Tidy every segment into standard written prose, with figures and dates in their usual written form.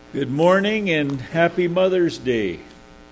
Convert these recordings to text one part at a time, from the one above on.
Good morning and happy Mother's Day.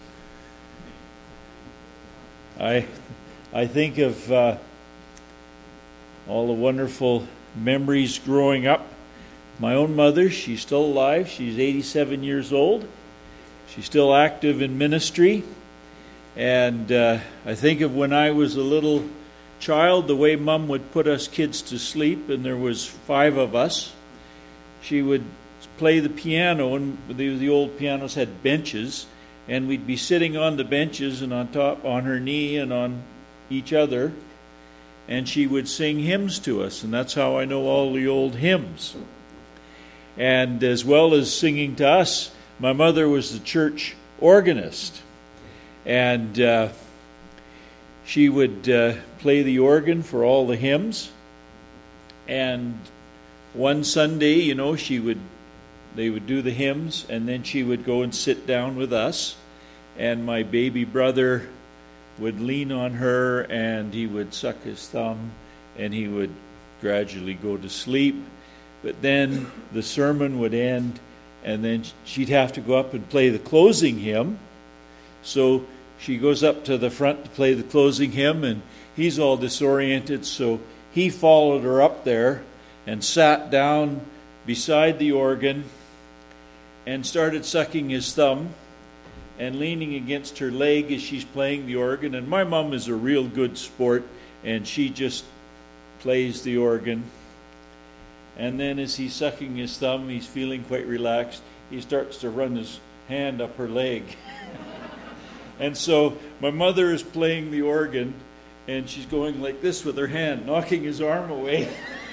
I think of all the wonderful memories growing up. My own mother, she's still alive. She's 87 years old. She's still active in ministry. And I think of when I was a little child, the way Mom would put us kids to sleep, and there was 5 of us. She would play the piano, and the old pianos had benches, and we'd be sitting on the benches and on top, on her knee and on each other, and she would sing hymns to us, and that's how I know all the old hymns. And as well as singing to us, my mother was the church organist, and she would play the organ for all the hymns. And one Sunday, they would do the hymns, and then she would go and sit down with us, and my baby brother would lean on her, and he would suck his thumb, and he would gradually go to sleep. But then the sermon would end, and then she'd have to go up and play the closing hymn. So she goes up to the front to play the closing hymn, and he's all disoriented, so he followed her up there and sat down beside the organ and started sucking his thumb and leaning against her leg as she's playing the organ. And my mom is a real good sport, and she just plays the organ. And then as he's sucking his thumb, he's feeling quite relaxed. He starts to run his hand up her leg. And so my mother is playing the organ, and she's going like this with her hand, knocking his arm away.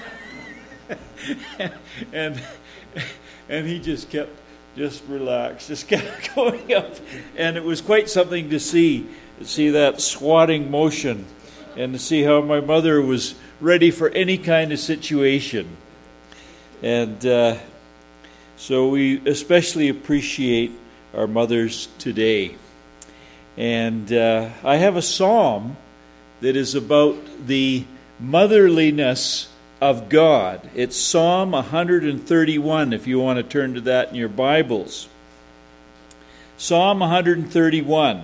and he just kept relaxed, just kept going up, and it was quite something to see that swatting motion, and to see how my mother was ready for any kind of situation. And so we especially appreciate our mothers today. And I have a psalm that is about the motherliness of God. It's Psalm 131, if you want to turn to that in your Bibles. Psalm 131.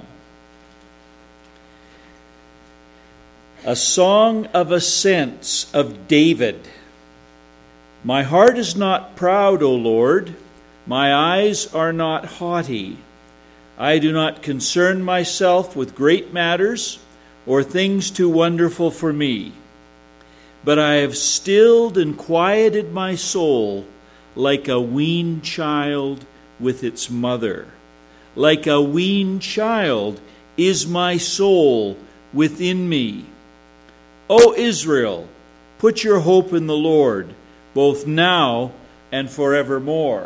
A song of ascents of David. My heart is not proud, O Lord. My eyes are not haughty. I do not concern myself with great matters or things too wonderful for me. But I have stilled and quieted my soul like a weaned child with its mother. Like a weaned child is my soul within me. O Israel, put your hope in the Lord, both now and forevermore.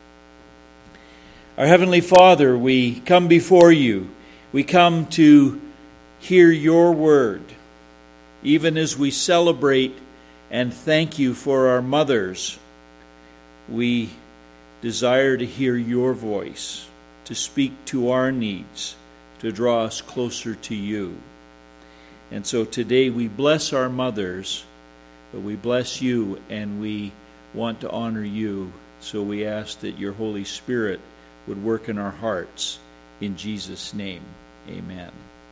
Our Heavenly Father, we come before you. We come to hear your word. Even as we celebrate and thank you for our mothers, we desire to hear your voice, to speak to our needs, to draw us closer to you. And so today we bless our mothers, but we bless you and we want to honor you. So we ask that your Holy Spirit would work in our hearts. In Jesus' name, amen.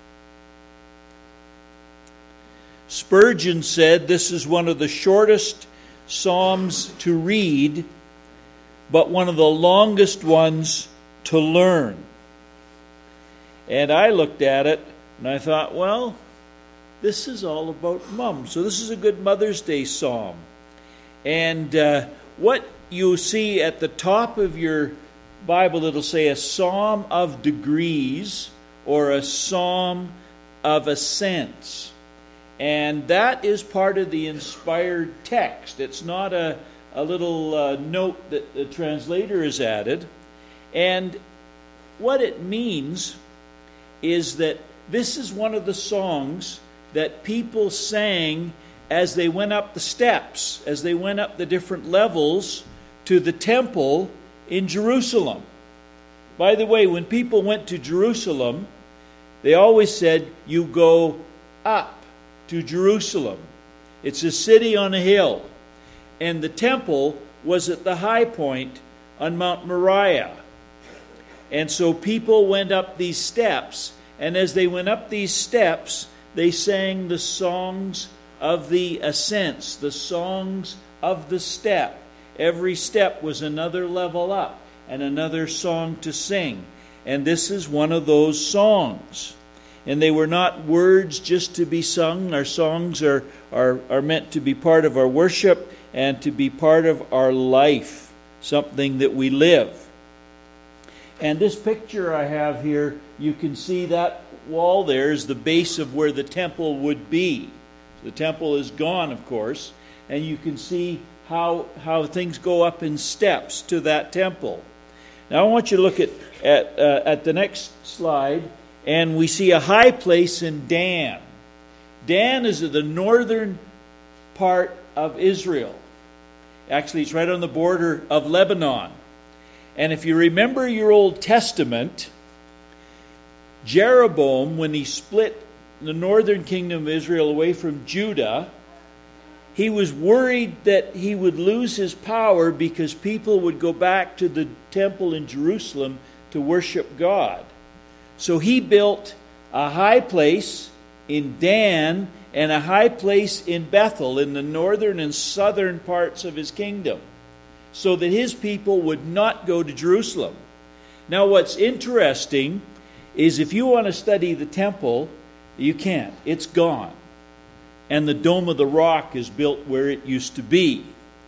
Spurgeon said this is one of the shortest psalms to read, but one of the longest ones to learn. And I looked at it and I thought, well, this is all about Mom. So this is a good Mother's Day psalm. And what you see at the top of your Bible, it'll say a psalm of degrees or a psalm of ascents. And that is part of the inspired text. It's not a little note that the translator has added. And what it means is that this is one of the songs that people sang as they went up the steps, as they went up the different levels to the temple in Jerusalem. By the way, when people went to Jerusalem, they always said, you go up to Jerusalem. It's a city on a hill. And the temple was at the high point on Mount Moriah. And so people went up these steps, and as they went up these steps, they sang the songs of the ascents, the songs of the step. Every step was another level up and another song to sing. And this is one of those songs. And they were not words just to be sung. Our songs are meant to be part of our worship and to be part of our life, something that we live. And this picture I have here, you can see that wall there is the base of where the temple would be. The temple is gone, of course, and you can see how things go up in steps to that temple. Now I want you to look at the next slide, and we see a high place in Dan. Dan is the northern part of Israel. Actually, it's right on the border of Lebanon. And if you remember your Old Testament, Jeroboam, when he split the northern kingdom of Israel away from Judah, he was worried that he would lose his power because people would go back to the temple in Jerusalem to worship God. So he built a high place in Dan and a high place in Bethel in the northern and southern parts of his kingdom, so that his people would not go to Jerusalem. Now what's interesting is if you want to study the temple, you can't. It's gone. And the Dome of the Rock is built where it used to be.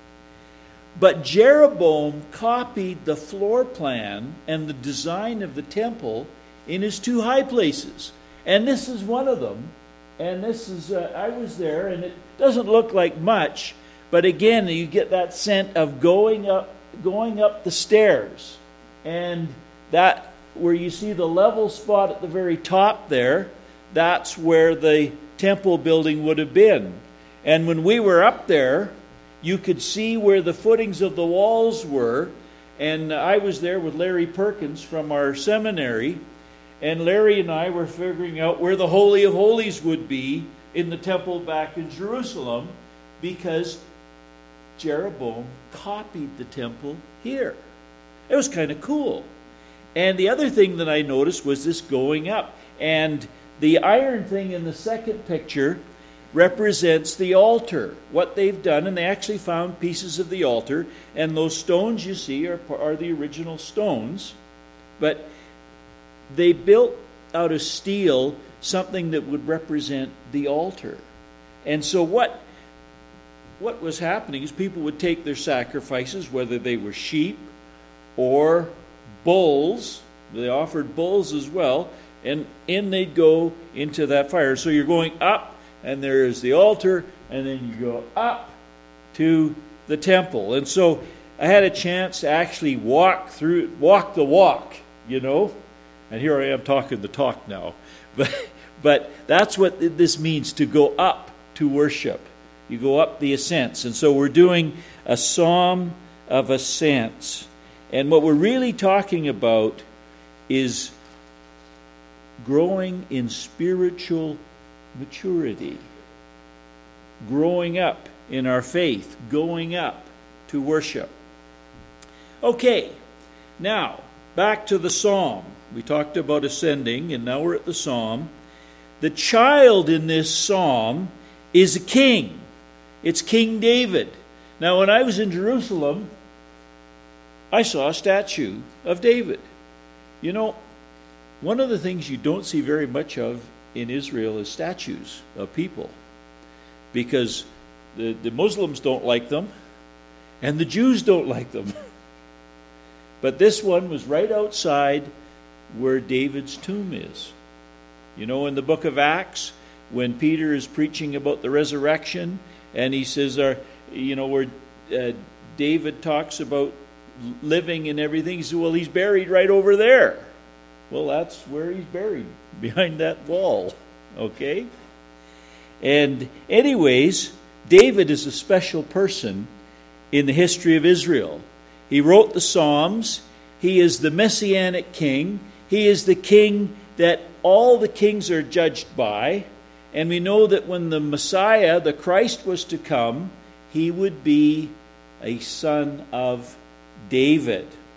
But Jeroboam copied the floor plan and the design of the temple in his two high places. And this is one of them. And this is, I was there, and it doesn't look like much, but again, you get that scent of going up the stairs. And that, where you see the level spot at the very top there, that's where the temple building would have been. And when we were up there, you could see where the footings of the walls were. And I was there with Larry Perkins from our seminary. And Larry and I were figuring out where the Holy of Holies would be in the temple back in Jerusalem, because Jeroboam copied the temple here. It was kind of cool. And the other thing that I noticed was this going up. And the iron thing in the second picture represents the altar, what they've done. And they actually found pieces of the altar. And those stones you see are the original stones. But they built out of steel something that would represent the altar. And so what was happening is people would take their sacrifices, whether they were sheep or bulls. They offered bulls as well, and in they'd go into that fire. So you're going up, and there is the altar, and then you go up to the temple. And so I had a chance to actually walk the walk, you know. And here I am talking the talk now. But that's what this means, to go up to worship. You go up the ascents. And so we're doing a psalm of ascents. And what we're really talking about is growing in spiritual maturity. Growing up in our faith. Going up to worship. Okay, now back to the psalm. We talked about ascending, and now we're at the psalm. The child in this psalm is a king. It's King David. Now, when I was in Jerusalem, I saw a statue of David. You know, one of the things you don't see very much of in Israel is statues of people, because the Muslims don't like them, and the Jews don't like them. But this one was right outside where David's tomb is. You know, in the book of Acts, when Peter is preaching about the resurrection, and he says, where David talks about living and everything, he says, well, he's buried right over there. Well, that's where he's buried, behind that wall. Okay? And anyways, David is a special person in the history of Israel. He wrote the Psalms. He is the Messianic king. He is the king that all the kings are judged by. And we know that when the Messiah, the Christ, was to come, he would be a son of David.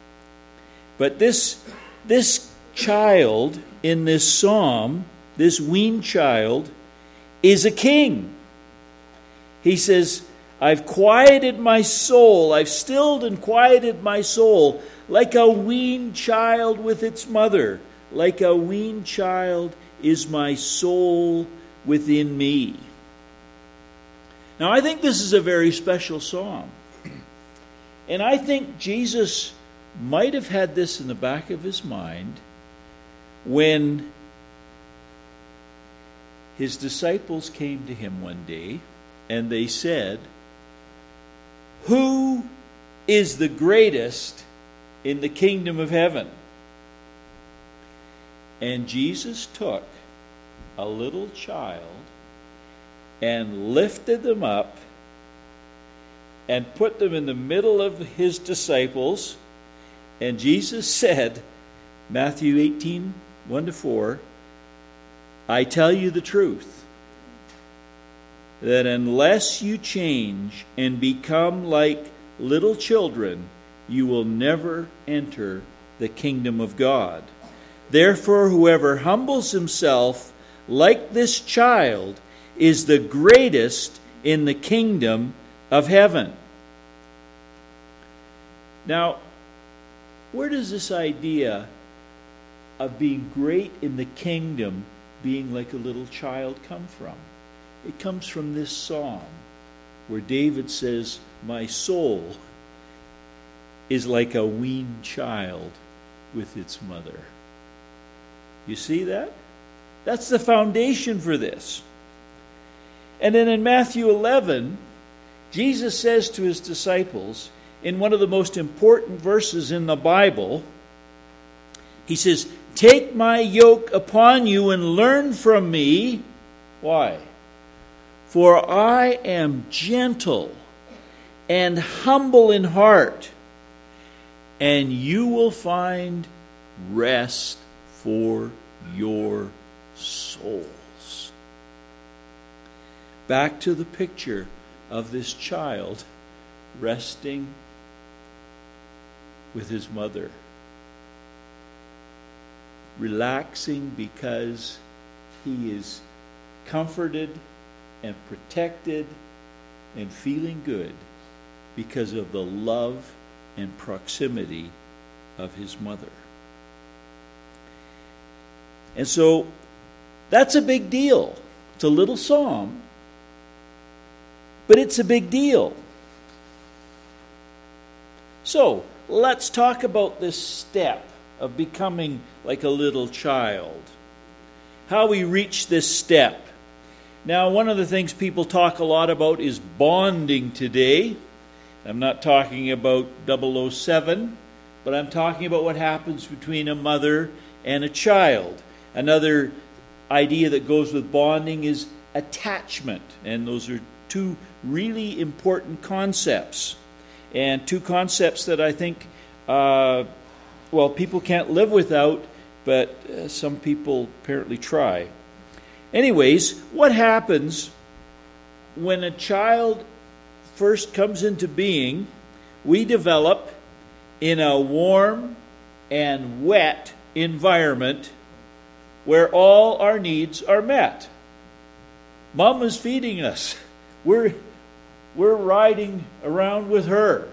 But this child in this psalm, this weaned child, is a king. He says, I've quieted my soul, I've stilled and quieted my soul, like a weaned child with its mother. Like a weaned child is my soul within me. Now, I think this is a very special psalm. And I think Jesus might have had this in the back of his mind when his disciples came to him one day and they said, who is the greatest in the kingdom of heaven? And Jesus took a little child and lifted them up and put them in the middle of his disciples. And Jesus said, Matthew 18, 1-4, I tell you the truth, that unless you change and become like little children, you will never enter the kingdom of God. Therefore, whoever humbles himself like this child is the greatest in the kingdom of heaven. Now, where does this idea of being great in the kingdom, being like a little child, come from? It comes from this psalm where David says, my soul is like a weaned child with its mother. You see that? That's the foundation for this. And then in Matthew 11, Jesus says to his disciples, in one of the most important verses in the Bible, he says, take my yoke upon you and learn from me. Why? For I am gentle and humble in heart, and you will find rest for your souls. Back to the picture of this child resting with his mother, relaxing because he is comforted and protected and feeling good because of the love and proximity of his mother. And so that's a big deal. It's a little psalm, but it's a big deal. So let's talk about this step of becoming like a little child. How we reach this step. Now, one of the things people talk a lot about is bonding today. I'm not talking about 007, but I'm talking about what happens between a mother and a child. Another idea that goes with bonding is attachment. And those are two really important concepts. And two concepts that I think, people can't live without, but some people apparently try. Anyways, what happens when a child first comes into being? We develop in a warm and wet environment where all our needs are met. Mom is feeding us. We're riding around with her.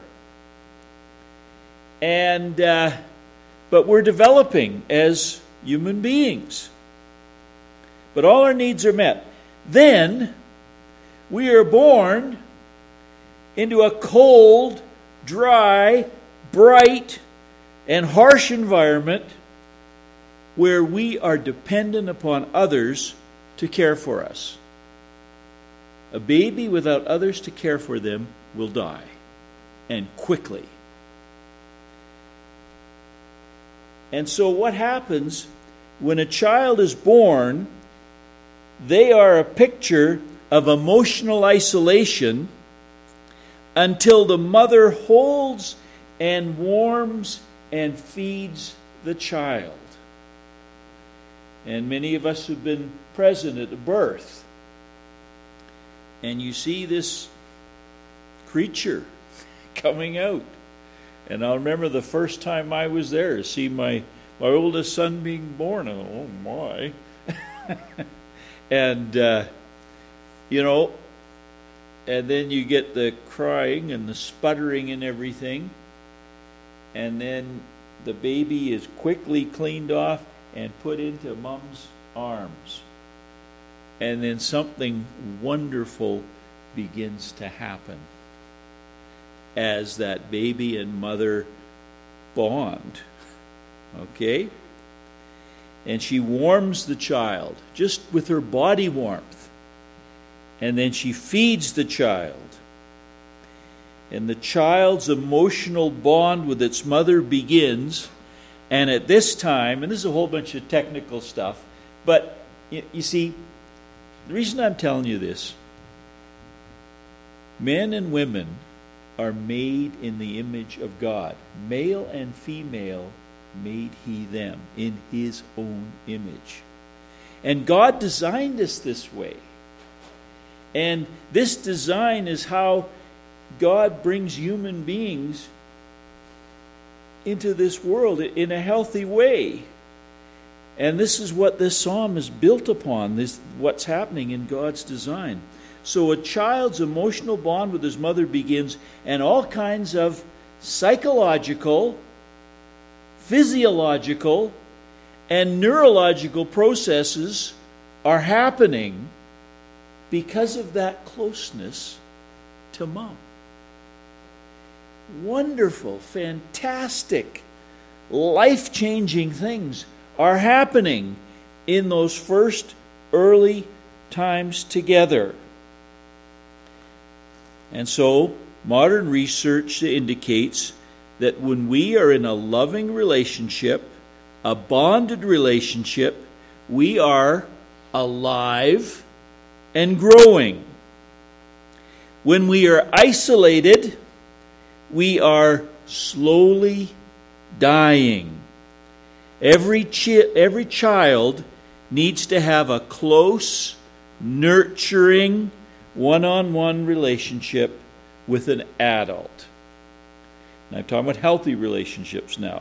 And but we're developing as human beings. But all our needs are met. Then we are born into a cold, dry, bright, and harsh environment where we are dependent upon others to care for us. A baby without others to care for them will die, and quickly. And so what happens when a child is born? They are a picture of emotional isolation until the mother holds and warms and feeds the child. And many of us have been present at a birth. And you see this creature coming out. And I'll remember the first time I was there to see my oldest son being born. And oh my. And, and then you get the crying and the sputtering and everything. And then the baby is quickly cleaned off and put into mom's arms. And then something wonderful begins to happen as that baby and mother bond. Okay? And she warms the child just with her body warmth. And then she feeds the child. And the child's emotional bond with its mother begins. And at this time, and this is a whole bunch of technical stuff, but you see, the reason I'm telling you this, men and women are made in the image of God. Male and female made he them in his own image. And God designed us this way. And this design is how God brings human beings into this world in a healthy way. And this is what this psalm is built upon, this what's happening in God's design. So a child's emotional bond with his mother begins, and all kinds of psychological, physiological, and neurological processes are happening because of that closeness to mom. Wonderful, fantastic, life-changing things are happening in those first early times together. And so, modern research indicates that when we are in a loving relationship, a bonded relationship, we are alive and growing. When we are isolated, we are slowly dying. Every child needs to have a close, nurturing, one-on-one relationship with an adult. And I'm talking about healthy relationships now.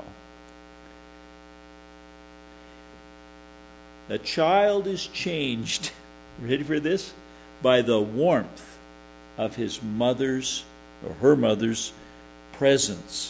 The child is changed, ready for this? By the warmth of his mother's or her mother's presence.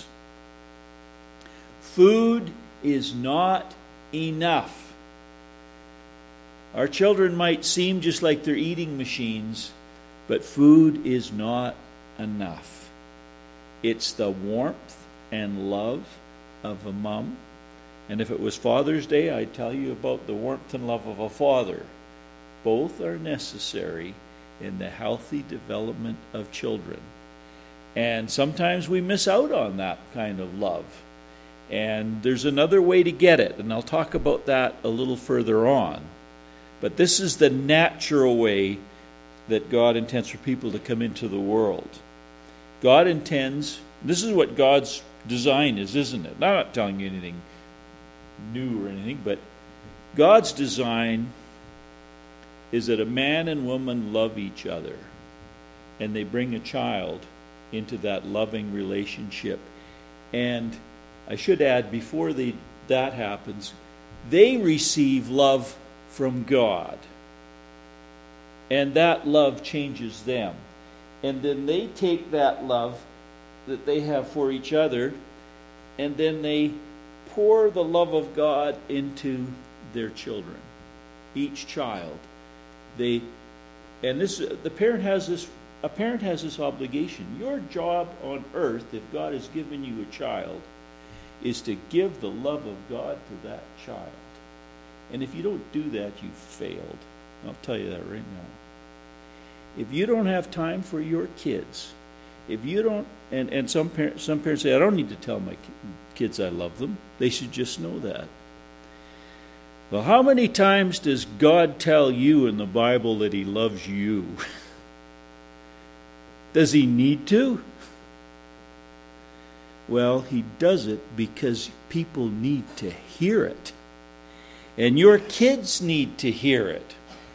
Food is not enough. Our children might seem just like they're eating machines, but food is not enough. It's the warmth and love of a mom. And if it was Father's Day, I'd tell you about the warmth and love of a father. Both are necessary in the healthy development of children. And sometimes we miss out on that kind of love. And there's another way to get it, and I'll talk about that a little further on. But this is the natural way that God intends for people to come into the world. God intends, this is what God's design is, isn't it? I'm not telling you anything new or anything, but God's design is that a man and woman love each other, and they bring a child into that loving relationship. And I should add, before that happens, they receive love from God. And that love changes them. And then they take that love that they have for each other, and then they pour the love of God into their children. Each child. A parent has this obligation. Your job on earth, if God has given you a child, is to give the love of God to that child. And if you don't do that, you've failed. I'll tell you that right now. If you don't have time for your kids, if you don't, and some parents say, I don't need to tell my kids I love them. They should just know that. Well, how many times does God tell you in the Bible that He loves you? Does He need to? Well, He does it because people need to hear it. And your kids need to hear it.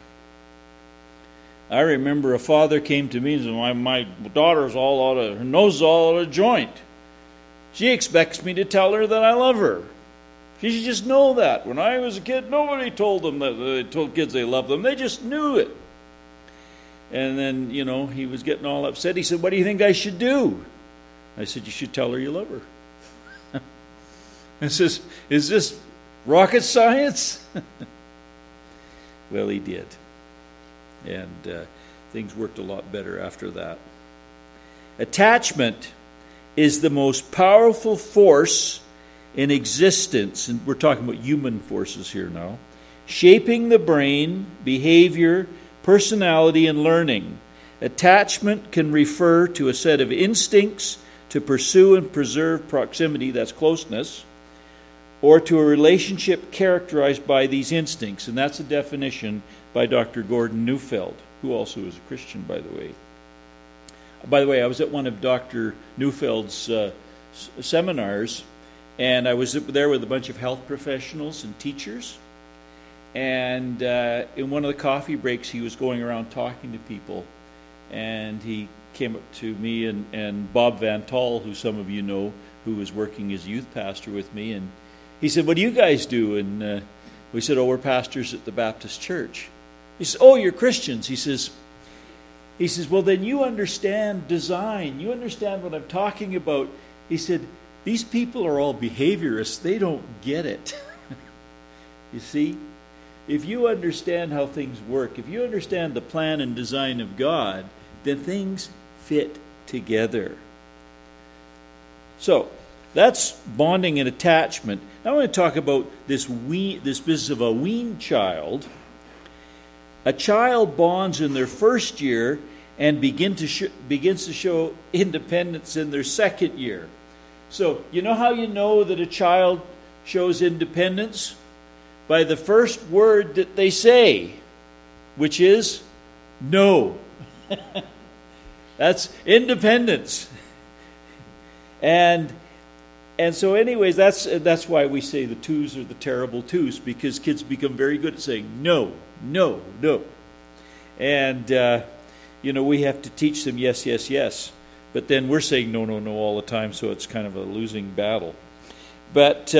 I remember a father came to me and said, my daughter's her nose is all out of joint. She expects me to tell her that I love her. She should just know that. When I was a kid, nobody told them that they told kids they love them. They just knew it. And then, he was getting all upset. He said, what do you think I should do? I said, you should tell her you love her. I says, is this rocket science? Well, he did. And things worked a lot better after that. Attachment is the most powerful force in existence, and we're talking about human forces here now, shaping the brain, behavior, personality, and learning. Attachment can refer to a set of instincts to pursue and preserve proximity, that's closeness, or to a relationship characterized by these instincts, and that's a definition by Dr. Gordon Neufeld, who also is a Christian, by the way. By the way, I was at one of Dr. Neufeld's seminars, and I was there with a bunch of health professionals and teachers. And in one of the coffee breaks, he was going around talking to people. And he came up to me and Bob Van Tol, who some of you know, who was working as youth pastor with me. And he said, what do you guys do? And we said, we're pastors at the Baptist Church. He says, you're Christians. He says, well, then you understand design. You understand what I'm talking about. He said, these people are all behaviorists. They don't get it. You see, if you understand how things work, if you understand the plan and design of God, then things fit together. So, that's bonding and attachment. Now I want to talk about this business of a weaned child. A child bonds in their first year and begins to show independence in their second year. So, you know how you know that a child shows independence? By the first word that they say, which is no. That's independence. And so anyways, that's why we say the twos are the terrible twos, because kids become very good at saying no, no, no. And, we have to teach them yes, yes, yes. But then we're saying no, no, no all the time, so it's kind of a losing battle. But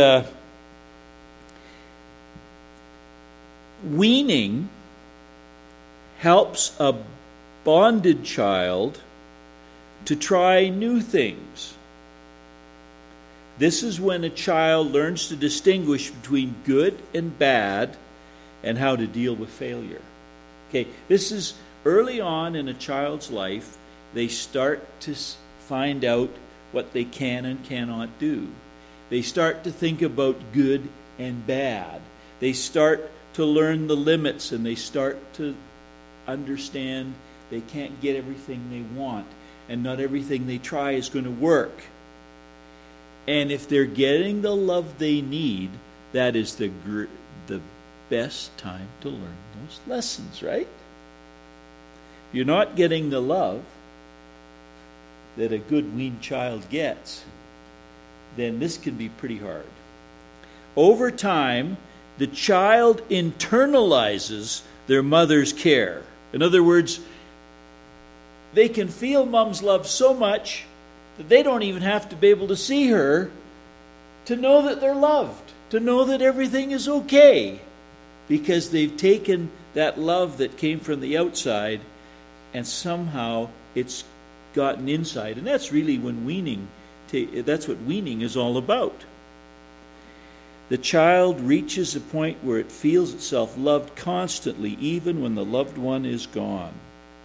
weaning helps a bonded child to try new things. This is when a child learns to distinguish between good and bad and how to deal with failure. Okay, this is early on in a child's life. They start to find out what they can and cannot do. They start to think about good and bad. They start to learn the limits, and they start to understand they can't get everything they want, and not everything they try is going to work. And if they're getting the love they need, that is the best time to learn those lessons, right? If you're not getting the love that a good weaned child gets, then this can be pretty hard. Over time, the child internalizes their mother's care. In other words, they can feel mom's love so much that they don't even have to be able to see her to know that they're loved, to know that everything is okay, because they've taken that love that came from the outside and somehow it's gotten inside. And that's really when that's what weaning is all about. The child reaches a point where it feels itself loved constantly, even when the loved one is gone.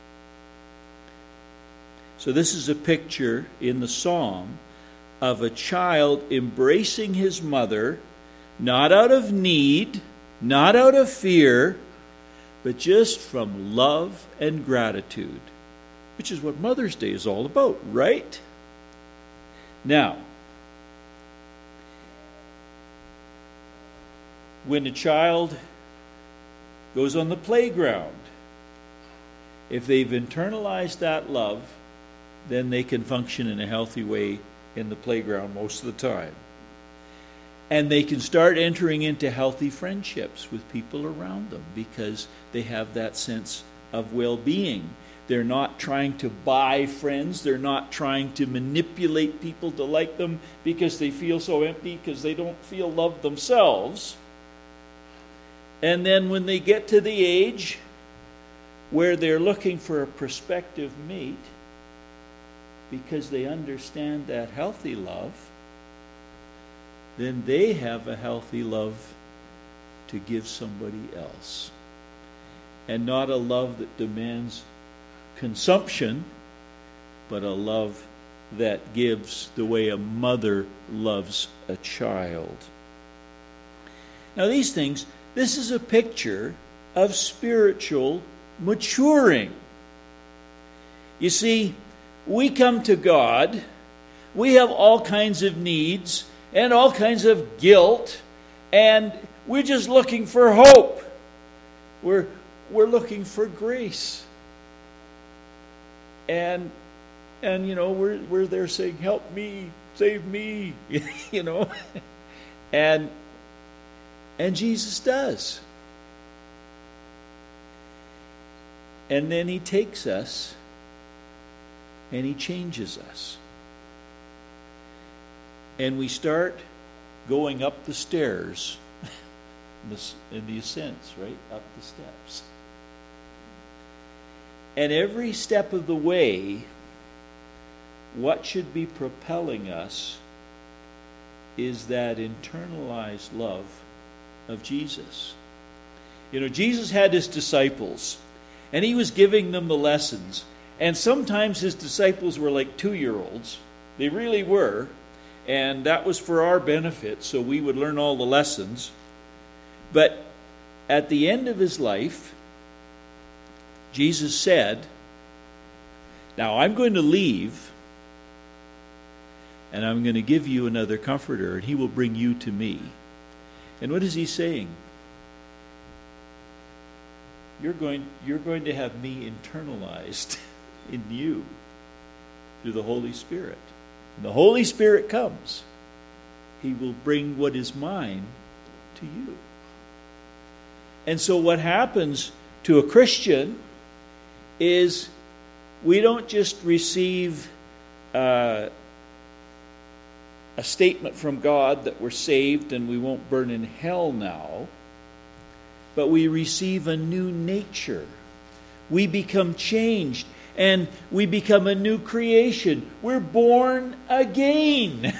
So this is a picture in the psalm of a child embracing his mother, not out of need, not out of fear, but just from love and gratitude, which is what Mother's Day is all about, right? Now, when a child goes on the playground, if they've internalized that love, then they can function in a healthy way in the playground most of the time. And they can start entering into healthy friendships with people around them because they have that sense of well-being. They're not trying to buy friends. They're not trying to manipulate people to like them because they feel so empty, because they don't feel loved themselves. And then when they get to the age where they're looking for a prospective mate, because they understand that healthy love, then they have a healthy love to give somebody else. And not a love that demands consumption, but a love that gives the way a mother loves a child. Now these things, this is a picture of spiritual maturing. You see, we come to God, we have all kinds of needs and all kinds of guilt, and we're just looking for hope. We're looking for grace. And you know, we're there saying, help me, save me, you know. And Jesus does. And then he takes us and he changes us. And we start going up the stairs in the ascents, right? Up the steps. And every step of the way, what should be propelling us is that internalized love of Jesus. You know, Jesus had his disciples, and he was giving them the lessons. And sometimes his disciples were like 2-year-olds. They really were. And that was for our benefit, so we would learn all the lessons. But at the end of his life, Jesus said, now I'm going to leave, and I'm going to give you another comforter, and he will bring you to me. And what is he saying? You're going to have me internalized in you through the Holy Spirit. When the Holy Spirit comes, he will bring what is mine to you. And so what happens to a Christian is we don't just receive a statement from God that we're saved and we won't burn in hell now, but we receive a new nature. We become changed and we become a new creation. We're born again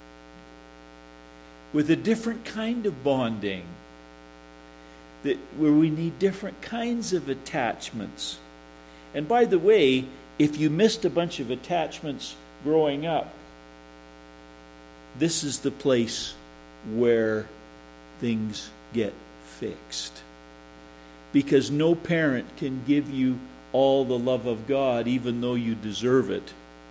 with a different kind of bonding, where we need different kinds of attachments. And by the way, if you missed a bunch of attachments growing up, this is the place where things get fixed. Because no parent can give you all the love of God, even though you deserve it.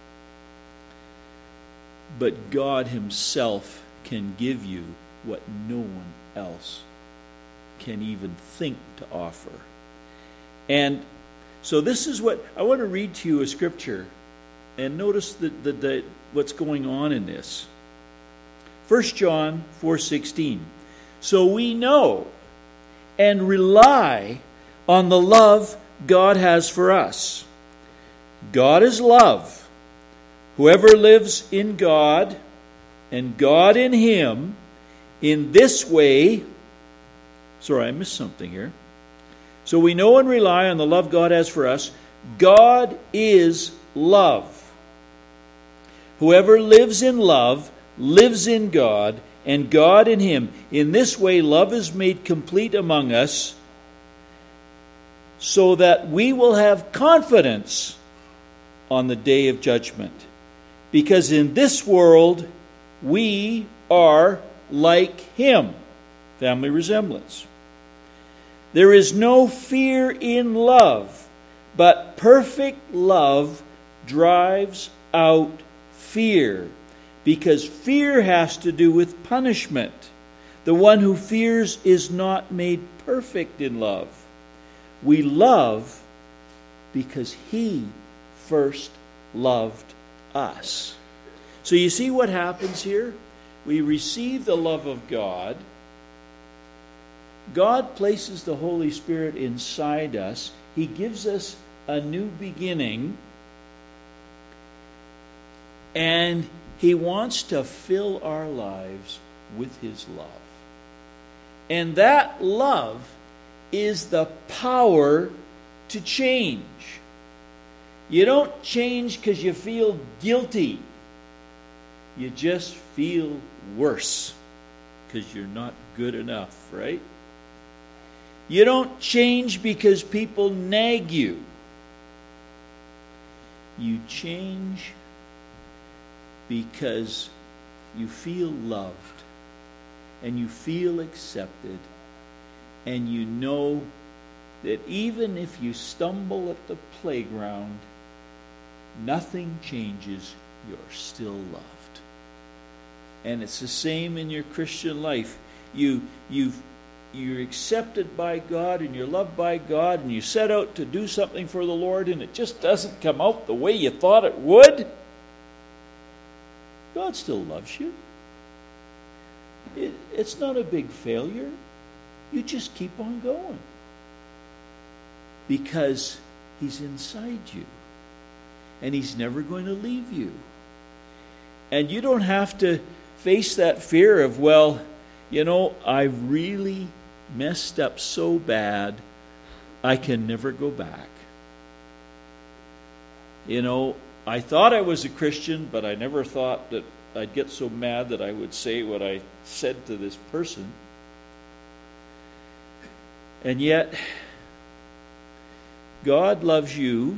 But God himself can give you what no one else can even think to offer. And so this is what I want to read to you a scripture, and notice the what's going on in this. 1 John 4:16. So we know and rely on the love God has for us. God is love. Whoever lives in God and God in him, in this way... Sorry, I missed something here. So we know and rely on the love God has for us. God is love. Whoever lives in love lives in God, and God in him. In this way, love is made complete among us, so that we will have confidence on the day of judgment. Because in this world, we are like him. Family resemblance. There is no fear in love, but perfect love drives out fear, because fear has to do with punishment. The one who fears is not made perfect in love. We love because he first loved us. So you see what happens here? We receive the love of God. God places the Holy Spirit inside us. He gives us a new beginning, and He wants to fill our lives with His love. And that love is the power to change. You don't change because you feel guilty. You just feel worse because you're not good enough, right? You don't change because people nag you. You change because you feel loved and you feel accepted, and you know that even if you stumble at the playground, nothing changes. You're still loved. And it's the same in your Christian life. You're accepted by God and you're loved by God, and you set out to do something for the Lord and it just doesn't come out the way you thought it would. God still loves you. It's not a big failure. You just keep on going. Because He's inside you. And He's never going to leave you. And you don't have to face that fear of, well, you know, I really messed up so bad, I can never go back. You know, I thought I was a Christian, but I never thought that I'd get so mad that I would say what I said to this person. And yet, God loves you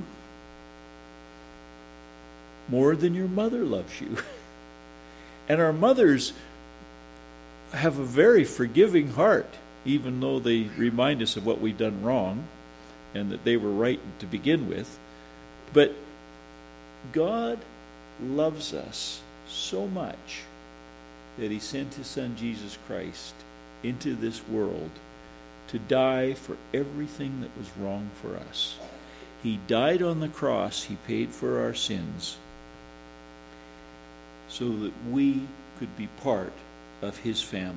more than your mother loves you. And our mothers have a very forgiving heart, even though they remind us of what we've done wrong and that they were right to begin with. But God loves us so much that He sent His Son Jesus Christ into this world to die for everything that was wrong for us. He died on the cross. He paid for our sins so that we could be part of His family.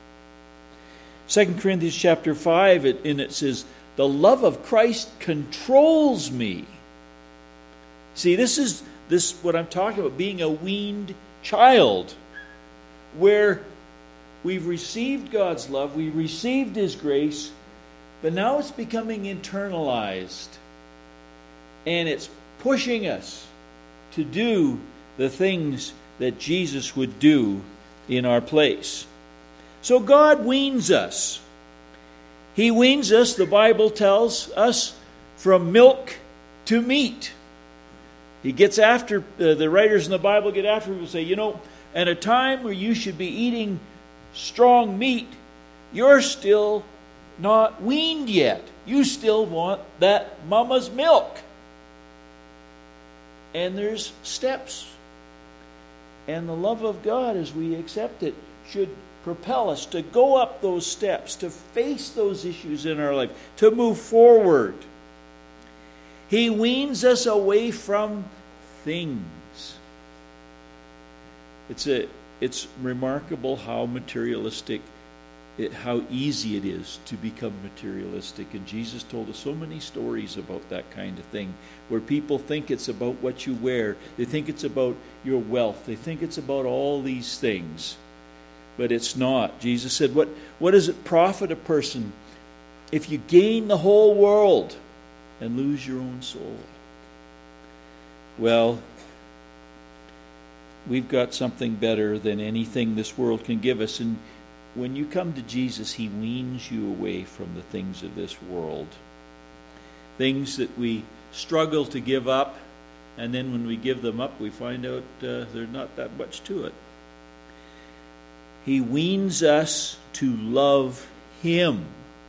2 Corinthians chapter 5, it says, the love of Christ controls me. See, this is what I'm talking about, being a weaned child, where we've received God's love, we received His grace, but now it's becoming internalized. And it's pushing us to do the things that Jesus would do in our place. So God weans us. He weans us, the Bible tells us, from milk to meat. He gets after, the writers in the Bible get after people and say, you know, at a time where you should be eating strong meat, you're still not weaned yet. You still want that mama's milk. And there's steps. And the love of God, as we accept it, should propel us to go up those steps, to face those issues in our life, to move forward. He weans us away from things. It's remarkable how materialistic, how easy it is to become materialistic. And Jesus told us so many stories about that kind of thing, where people think it's about what you wear. They think it's about your wealth. They think it's about all these things. But it's not. Jesus said, what does it profit a person if you gain the whole world and lose your own soul? Well, we've got something better than anything this world can give us. And when you come to Jesus, He weans you away from the things of this world. Things that we struggle to give up, and then when we give them up, we find out there's not that much to it. He weans us to love Him.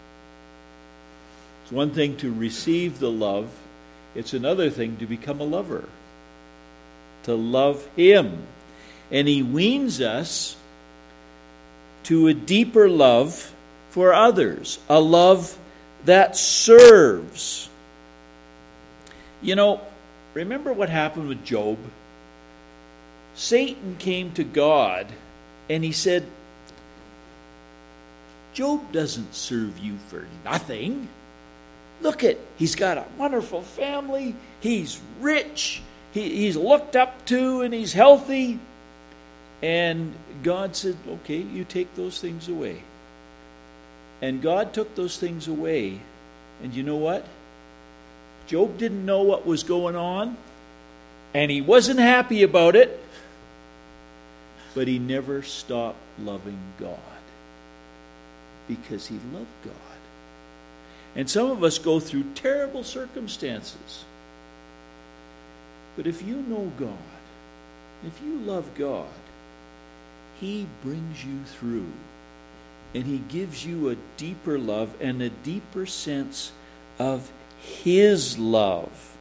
It's one thing to receive the love. It's another thing to become a lover. To love Him. And He weans us to a deeper love for others. A love that serves. You know, remember what happened with Job? Satan came to God and he said, Job doesn't serve you for nothing. he's got a wonderful family. He's rich. He's looked up to, and he's healthy. And God said, okay, you take those things away. And God took those things away. And you know what? Job didn't know what was going on. And he wasn't happy about it. But he never stopped loving God. Because he loved God. And some of us go through terrible circumstances. But if you know God, if you love God, He brings you through. And He gives you a deeper love and a deeper sense of His love.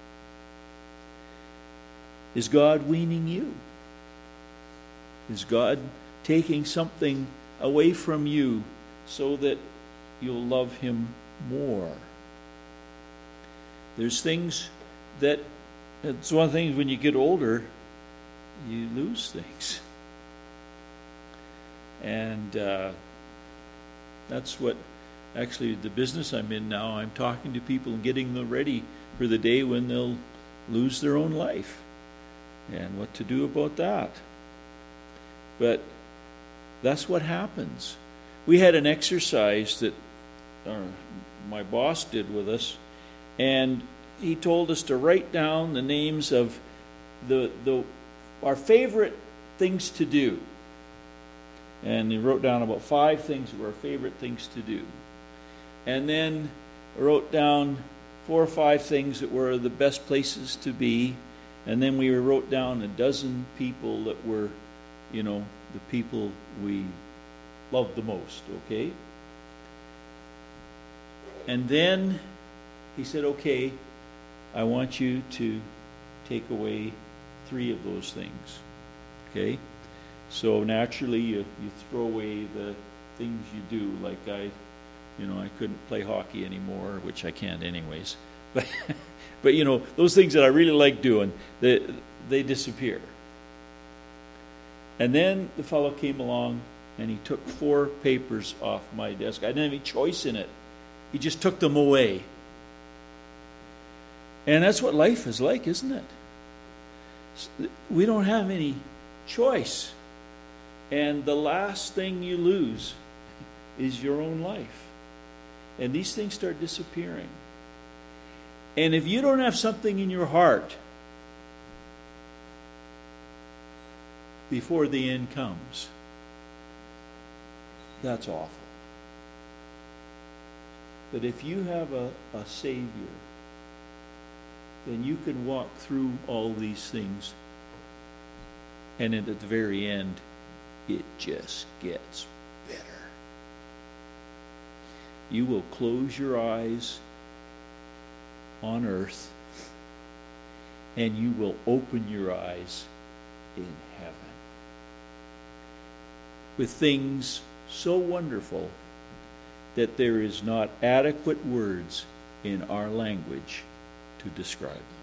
Is God weaning you? Is God taking something away from you so that you'll love Him more? There's things that, it's one of the things when you get older, you lose things. And that's what, actually, the business I'm in now, I'm talking to people and getting them ready for the day when they'll lose their own life and what to do about that. But that's what happens. We had an exercise that my boss did with us, and he told us to write down the names of our favorite things to do. And he wrote down about 5 things that were our favorite things to do. And then wrote down 4 or 5 things that were the best places to be. And then we wrote down a dozen people that were, the people we loved the most, okay? And then he said, okay, I want you to take away 3 of those things, okay? So naturally you throw away the things you do, like I couldn't play hockey anymore, which I can't anyways. But those things that I really like doing, they disappear. And then the fellow came along and he took 4 papers off my desk. I didn't have any choice in it. He just took them away. And that's what life is like, isn't it? We don't have any choice. And the last thing you lose is your own life. And these things start disappearing. And if you don't have something in your heart before the end comes, that's awful. But if you have a Savior, then you can walk through all these things, and at the very end, it just gets better. You will close your eyes on earth, and you will open your eyes in heaven with things so wonderful that there is not adequate words in our language to describe them.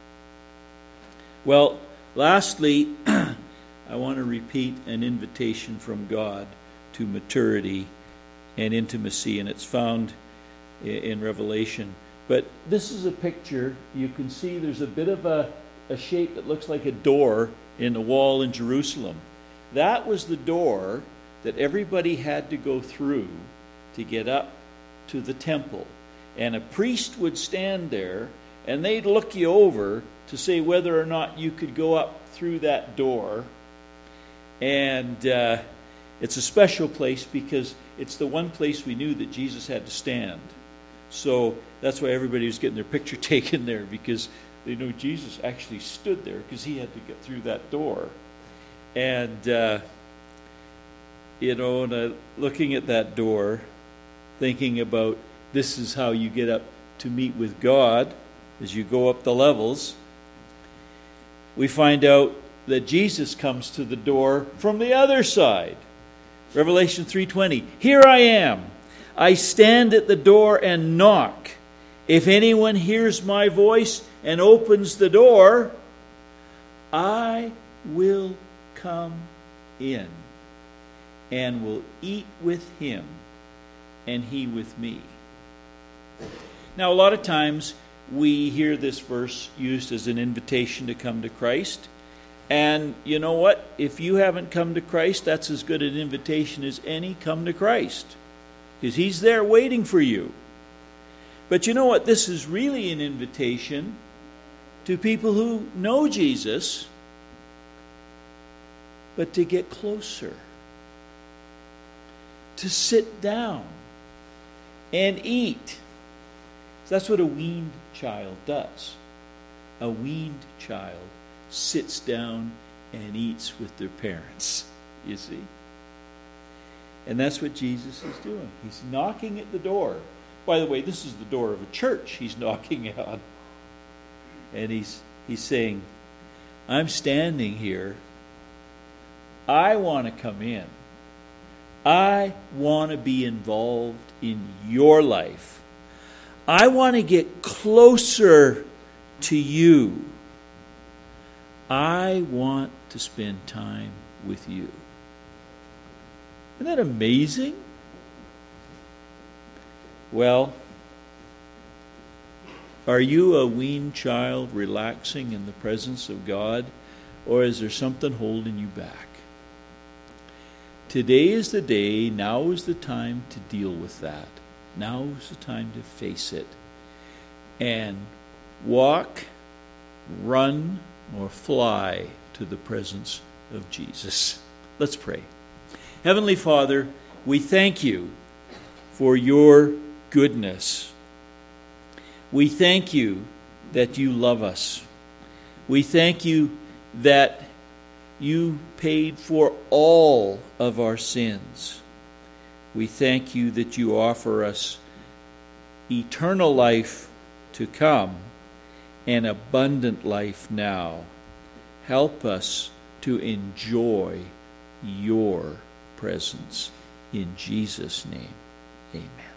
Well, lastly, I want to repeat an invitation from God to maturity and intimacy, and it's found in Revelation. But this is a picture. You can see there's a bit of a shape that looks like a door in the wall in Jerusalem. That was the door that everybody had to go through to get up to the temple. And a priest would stand there, and they'd look you over to say whether or not you could go up through that door. And it's a special place because it's the one place we knew that Jesus had to stand. So that's why everybody was getting their picture taken there, because they know Jesus actually stood there because he had to get through that door. And, looking at that door, thinking about this is how you get up to meet with God as you go up the levels, we find out that Jesus comes to the door from the other side. Revelation 3:20, "Here I am. I stand at the door and knock. If anyone hears my voice and opens the door, I will come in and will eat with him and he with me." Now, a lot of times we hear this verse used as an invitation to come to Christ. And you know what? If you haven't come to Christ, that's as good an invitation as any. Come to Christ. Because He's there waiting for you. But you know what? This is really an invitation to people who know Jesus, but to get closer. To sit down and eat. That's what a weaned child does. A weaned child sits down and eats with their parents, you see. And that's what Jesus is doing. He's knocking at the door. By the way, this is the door of a church He's knocking on. And he's saying, I'm standing here. I want to come in. I want to be involved in your life. I want to get closer to you. I want to spend time with you. Isn't that amazing? Well, are you a weaned child relaxing in the presence of God, or is there something holding you back? Today is the day. Now is the time to deal with that. Now is the time to face it. And walk, run, or fly to the presence of Jesus. Let's pray. Heavenly Father, we thank you for your goodness. We thank you that you love us. We thank you that you paid for all of our sins. We thank you that you offer us eternal life to come and abundant life now. Help us to enjoy your presence. In Jesus' name, amen.